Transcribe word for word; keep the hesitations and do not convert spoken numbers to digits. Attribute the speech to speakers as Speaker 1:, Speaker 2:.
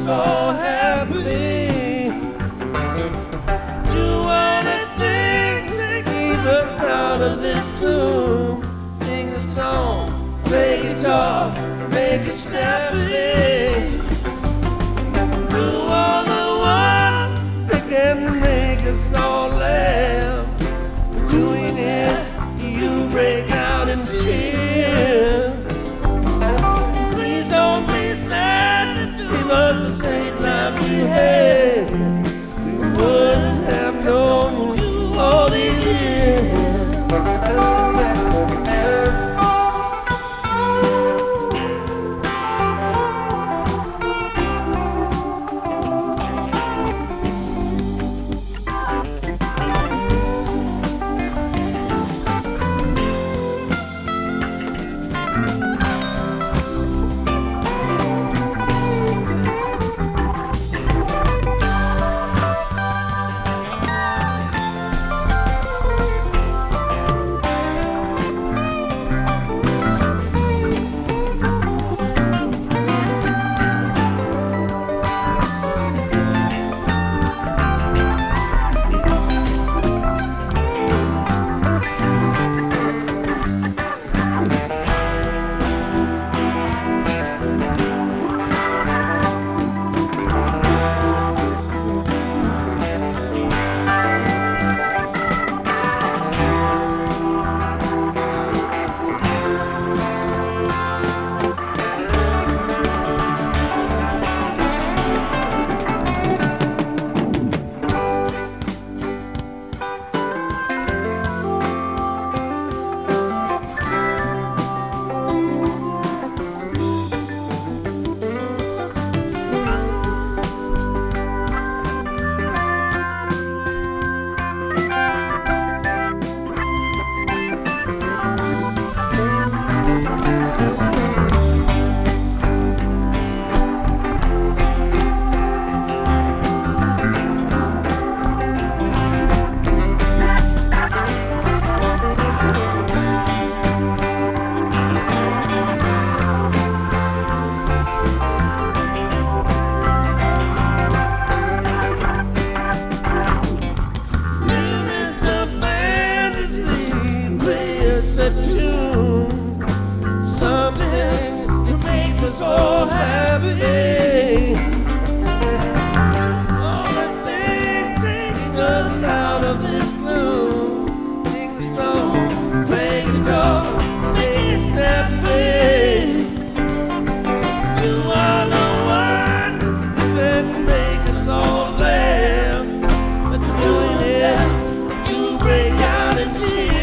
Speaker 1: us all happy. Do anything to keep us out of this gloom. Sing a song, play guitar, make it snappy. Do all the one that can make us all laugh. Doing it, you break out and cheer. Please don't be sad if you give us the same life we had. We wouldn't have known you all these years. Something to make us all happy. All the things taking us out of this gloom. Sing a song, play guitar, make it snappy. You are the one that can make us all laugh. But doing it, you break out and cheer.